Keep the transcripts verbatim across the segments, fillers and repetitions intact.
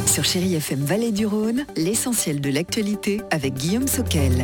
Sur Chérie F M Vallée du Rhône, l'essentiel de l'actualité avec Guillaume Soquel.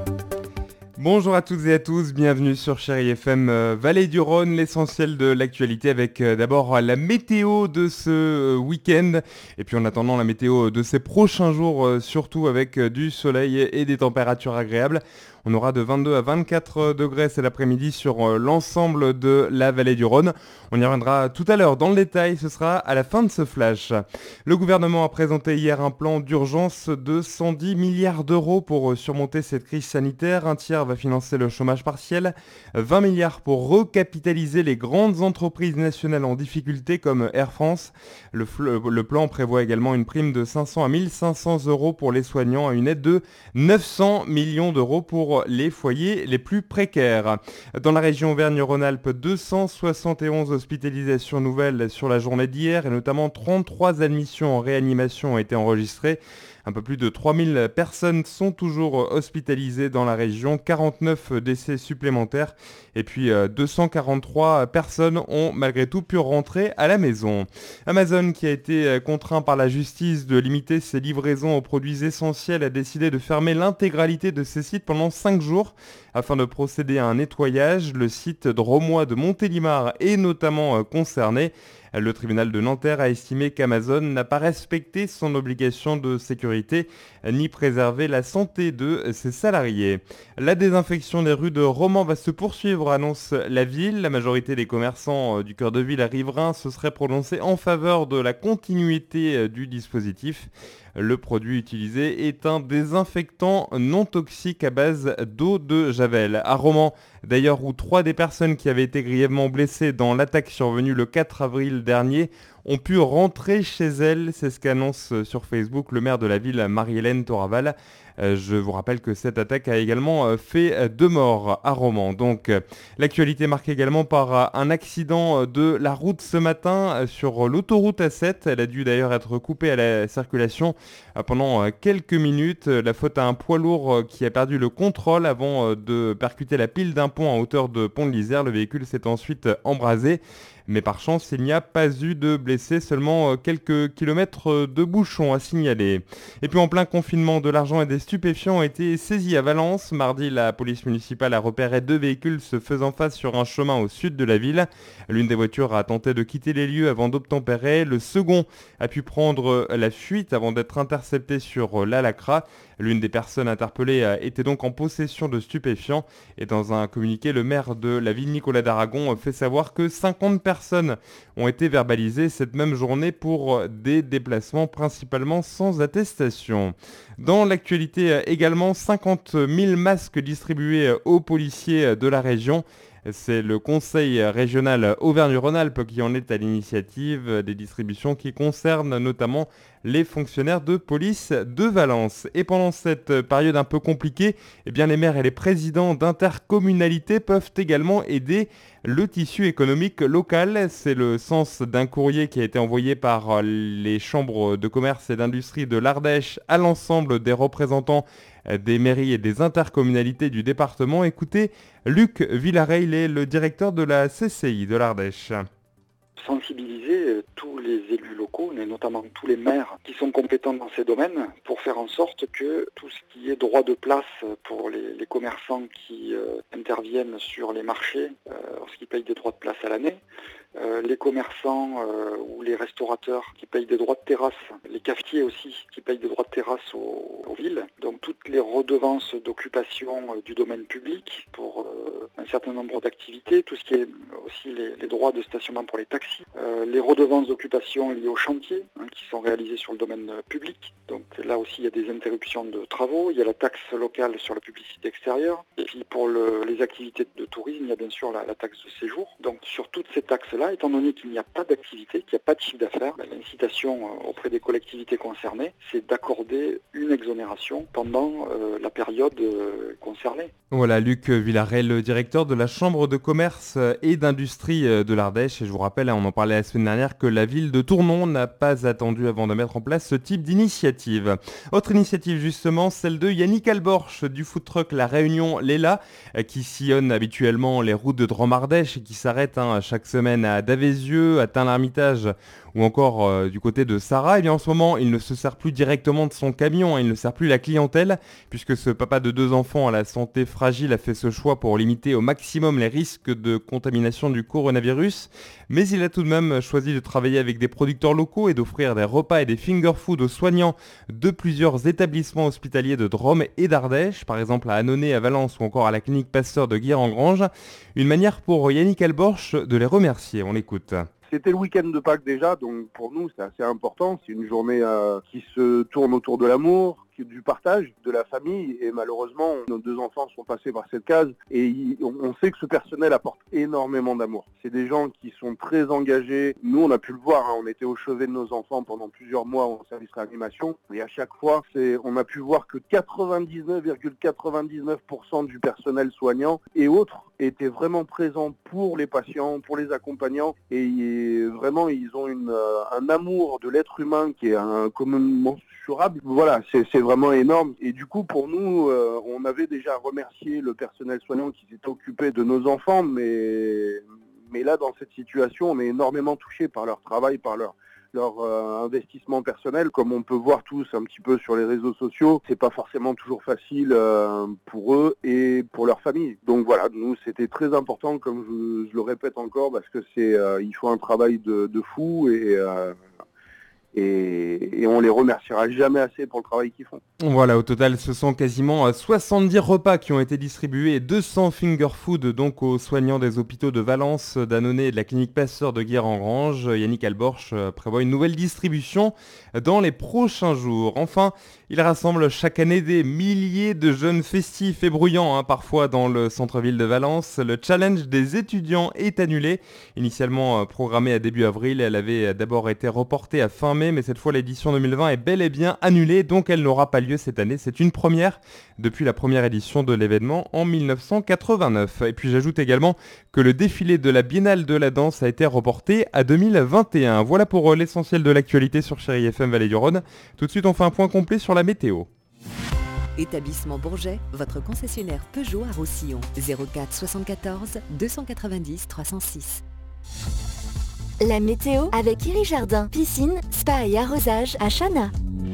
Bonjour à toutes et à tous, bienvenue sur Chérie F M euh, Vallée du Rhône, l'essentiel de l'actualité avec euh, d'abord la météo de ce euh, week-end et puis en attendant la météo de ces prochains jours, euh, surtout avec euh, du soleil et des températures agréables. On aura de vingt-deux à vingt-quatre degrés cet après-midi sur euh, l'ensemble de la Vallée du Rhône. On y reviendra tout à l'heure dans le détail, ce sera à la fin de ce flash. Le gouvernement a présenté hier un plan d'urgence de cent dix milliards d'euros pour surmonter cette crise sanitaire. Un tiers va financer le chômage partiel, vingt milliards pour recapitaliser les grandes entreprises nationales en difficulté comme Air France. Le, fl- le plan prévoit également une prime de cinq cents à mille cinq cents euros pour les soignants et une aide de neuf cents millions d'euros pour les foyers les plus précaires. Dans la région Auvergne-Rhône-Alpes, deux cent soixante et onze hospitalisations nouvelles sur la journée d'hier et notamment trente-trois admissions en réanimation ont été enregistrées. Un peu plus de trois mille personnes sont toujours hospitalisées dans la région, quarante-neuf décès supplémentaires et puis euh, deux cent quarante-trois personnes ont malgré tout pu rentrer à la maison. Amazon, qui a été contraint par la justice de limiter ses livraisons aux produits essentiels, a décidé de fermer l'intégralité de ses sites pendant cinq jours afin de procéder à un nettoyage. Le site drômois de Montélimar est notamment euh, concerné. Le tribunal de Nanterre a estimé qu'Amazon n'a pas respecté son obligation de sécurité ni préservé la santé de ses salariés. La désinfection des rues de Romans va se poursuivre, annonce la ville. La majorité des commerçants du cœur de ville à riverains se seraient prononcés en faveur de la continuité du dispositif. Le produit utilisé est un désinfectant non toxique à base d'eau de javel. À Romans, d'ailleurs, où trois des personnes qui avaient été grièvement blessées dans l'attaque survenue le quatre avril dernier ont pu rentrer chez elles. C'est ce qu'annonce sur Facebook le maire de la ville, Marie-Hélène Toraval. Euh, je vous rappelle que cette attaque a également euh, fait deux morts à Romans. Donc, euh, l'actualité marquée également par euh, un accident de la route ce matin euh, sur l'autoroute A sept. Elle a dû d'ailleurs être coupée à la circulation euh, pendant euh, quelques minutes. La faute à un poids lourd euh, qui a perdu le contrôle avant euh, de percuter la pile d'un pont à hauteur de Pont de l'Isère. Le véhicule s'est ensuite euh, embrasé. Mais par chance, il n'y a pas eu de blessés, seulement quelques kilomètres de bouchons à signaler. Et puis en plein confinement, de l'argent et des stupéfiants ont été saisis à Valence. Mardi, la police municipale a repéré deux véhicules se faisant face sur un chemin au sud de la ville. L'une des voitures a tenté de quitter les lieux avant d'obtempérer. Le second a pu prendre la fuite avant d'être intercepté sur l'Alacra. L'une des personnes interpellées était donc en possession de stupéfiants. Et dans un communiqué, le maire de la ville, Nicolas d'Aragon, fait savoir que cinquante personnes ont été verbalisées cette même journée pour des déplacements principalement sans attestation. Dans l'actualité également, cinquante mille masques distribués aux policiers de la région. C'est le conseil régional Auvergne-Rhône-Alpes qui en est à l'initiative des distributions qui concernent notamment les fonctionnaires de police de Valence. Et pendant cette période un peu compliquée, eh bien les maires et les présidents d'intercommunalités peuvent également aider le tissu économique local. C'est le sens d'un courrier qui a été envoyé par les chambres de commerce et d'industrie de l'Ardèche à l'ensemble des représentants des mairies et des intercommunalités du département. Écoutez, Luc Villaret, il est le directeur de la C C I de l'Ardèche. Sensibiliser tous les élus locaux, et notamment tous les maires qui sont compétents dans ces domaines, pour faire en sorte que tout ce qui est droit de place pour les, les commerçants qui euh, interviennent sur les marchés, euh, lorsqu'ils payent des droits de place à l'année, Euh, les commerçants euh, ou les restaurateurs qui payent des droits de terrasse, les cafetiers aussi qui payent des droits de terrasse aux, aux villes, donc toutes les redevances d'occupation euh, du domaine public pour euh, un certain nombre d'activités, tout ce qui est aussi les, les droits de stationnement pour les taxis, euh, les redevances d'occupation liées aux chantiers hein, qui sont réalisés sur le domaine euh, public, donc là aussi il y a des interruptions de travaux, il y a la taxe locale sur la publicité extérieure, et puis pour le, les activités de tourisme, il y a bien sûr la, la taxe de séjour. Donc sur toutes ces taxes-là, étant donné qu'il n'y a pas d'activité, qu'il n'y a pas de chiffre d'affaires, ben, l'incitation auprès des collectivités concernées, c'est d'accorder une exonération pendant euh, la période euh, concernée. Voilà, Luc Villaret, le directeur de la Chambre de commerce et d'industrie de l'Ardèche. Et je vous rappelle, on en parlait la semaine dernière, que la ville de Tournon n'a pas atteint attendu avant de mettre en place ce type d'initiative. Autre initiative justement, celle de Yannick Alborch du food truck La Réunion Léla, qui sillonne habituellement les routes de Drôme-Ardèche et qui s'arrête hein, chaque semaine à Davézieux, à Tain-l'Hermitage ou encore euh, du côté de Sarah. Et bien en ce moment, il ne se sert plus directement de son camion, hein, il ne sert plus la clientèle, puisque ce papa de deux enfants à la santé fragile a fait ce choix pour limiter au maximum les risques de contamination du coronavirus. Mais il a tout de même choisi de travailler avec des producteurs locaux et d'offrir des repas et des finger food aux soignants de plusieurs établissements hospitaliers de Drôme et d'Ardèche, par exemple à Annonay, à Valence ou encore à la clinique Pasteur de Guire-en-Grange. Une manière pour Yannick Alborch de les remercier. On l'écoute. C'était le week-end de Pâques déjà, donc pour nous c'est assez important. C'est une journée euh, qui se tourne autour de l'amour, du partage, de la famille, et malheureusement nos deux enfants sont passés par cette case et y, on sait que ce personnel apporte énormément d'amour. C'est des gens qui sont très engagés. Nous on a pu le voir, hein, on était au chevet de nos enfants pendant plusieurs mois en service réanimation et à chaque fois c'est, on a pu voir que quatre-vingt-dix-neuf virgule quatre-vingt-dix-neuf pour cent du personnel soignant et autres étaient vraiment présents pour les patients, pour les accompagnants et, et vraiment ils ont une, euh, un amour de l'être humain qui est incommensurable. Voilà, c'est, c'est vraiment énorme. Et du coup, pour nous, euh, on avait déjà remercié le personnel soignant qui s'était occupé de nos enfants, mais, mais là, dans cette situation, on est énormément touché par leur travail, par leur, leur euh, investissement personnel. Comme on peut voir tous un petit peu sur les réseaux sociaux, c'est pas forcément toujours facile euh, pour eux et pour leur famille. Donc voilà, nous, c'était très important, comme je, je le répète encore, parce que c'est, euh, il faut un travail de, de fou et... Euh, Et, et on les remerciera jamais assez pour le travail qu'ils font. Voilà, au total, ce sont quasiment soixante-dix repas qui ont été distribués et deux cents finger food donc aux soignants des hôpitaux de Valence, d'Annonay et de la clinique Pasteur de Guire-en-Grange. Yannick Alborch prévoit une nouvelle distribution dans les prochains jours. Enfin, il rassemble chaque année des milliers de jeunes festifs et bruyants, hein, parfois dans le centre-ville de Valence. Le challenge des étudiants est annulé. Initialement programmée à début avril, elle avait d'abord été reportée à fin mai, mais cette fois l'édition deux mille vingt est bel et bien annulée, donc elle n'aura pas lieu cette année. C'est une première depuis la première édition de l'événement en dix-neuf cent quatre-vingt-neuf. Et puis j'ajoute également que le défilé de la Biennale de la danse a été reporté à deux mille vingt et un. Voilà pour l'essentiel de l'actualité sur Chérie F M Vallée du Rhône. Tout de suite, on fait un point complet sur la météo. Établissement Bourget, votre concessionnaire Peugeot à Roussillon. zéro quatre soixante-quatorze deux cent quatre-vingt-dix trois cent six. La météo avec Iri Jardin, piscine, spa et arrosage à Chana.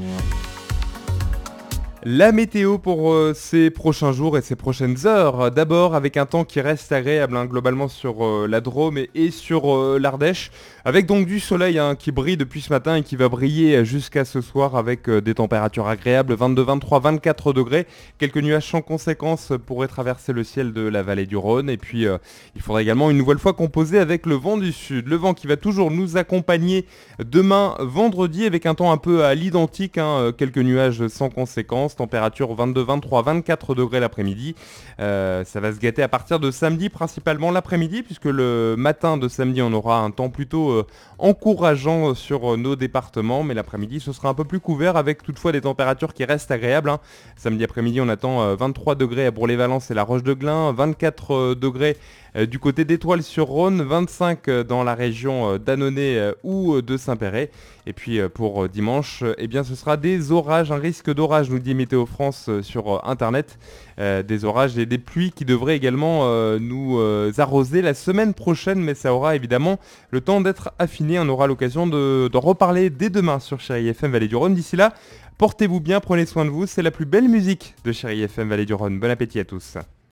La météo pour euh, ces prochains jours et ces prochaines heures. D'abord avec un temps qui reste agréable hein, globalement sur euh, la Drôme et, et sur euh, l'Ardèche. Avec donc du soleil hein, qui brille depuis ce matin et qui va briller jusqu'à ce soir avec euh, des températures agréables, vingt-deux, vingt-trois, vingt-quatre degrés. Quelques nuages sans conséquence pourraient traverser le ciel de la vallée du Rhône. Et puis euh, il faudra également une nouvelle fois composer avec le vent du sud. Le vent qui va toujours nous accompagner demain vendredi avec un temps un peu à l'identique. Hein, quelques nuages sans conséquence. Température vingt-deux, vingt-trois, vingt-quatre degrés l'après-midi. Euh, ça va se gâter à partir de samedi, principalement l'après-midi, puisque le matin de samedi, on aura un temps plutôt euh, encourageant sur euh, nos départements, mais l'après-midi, ce sera un peu plus couvert, avec toutefois des températures qui restent agréables. Hein. Samedi après-midi, on attend euh, vingt-trois degrés à Bourg-les-Valences et la Roche-de-Glin, vingt-quatre euh, degrés euh, du côté d'Étoile-sur-Rhône, vingt-cinq euh, dans la région euh, d'Annonay euh, ou euh, de Saint-Péret. Et puis euh, pour euh, dimanche, euh, eh bien, ce sera des orages, un risque d'orage, nous dit Météo France euh, sur euh, Internet. Euh, des orages et des pluies qui devraient également euh, nous euh, arroser la semaine prochaine, mais ça aura évidemment le temps d'être affiné. On aura l'occasion de, de reparler dès demain sur Chérie F M Vallée du Rhône. D'ici là, portez-vous bien, prenez soin de vous. C'est la plus belle musique de Chérie F M Vallée du Rhône. Bon appétit à tous.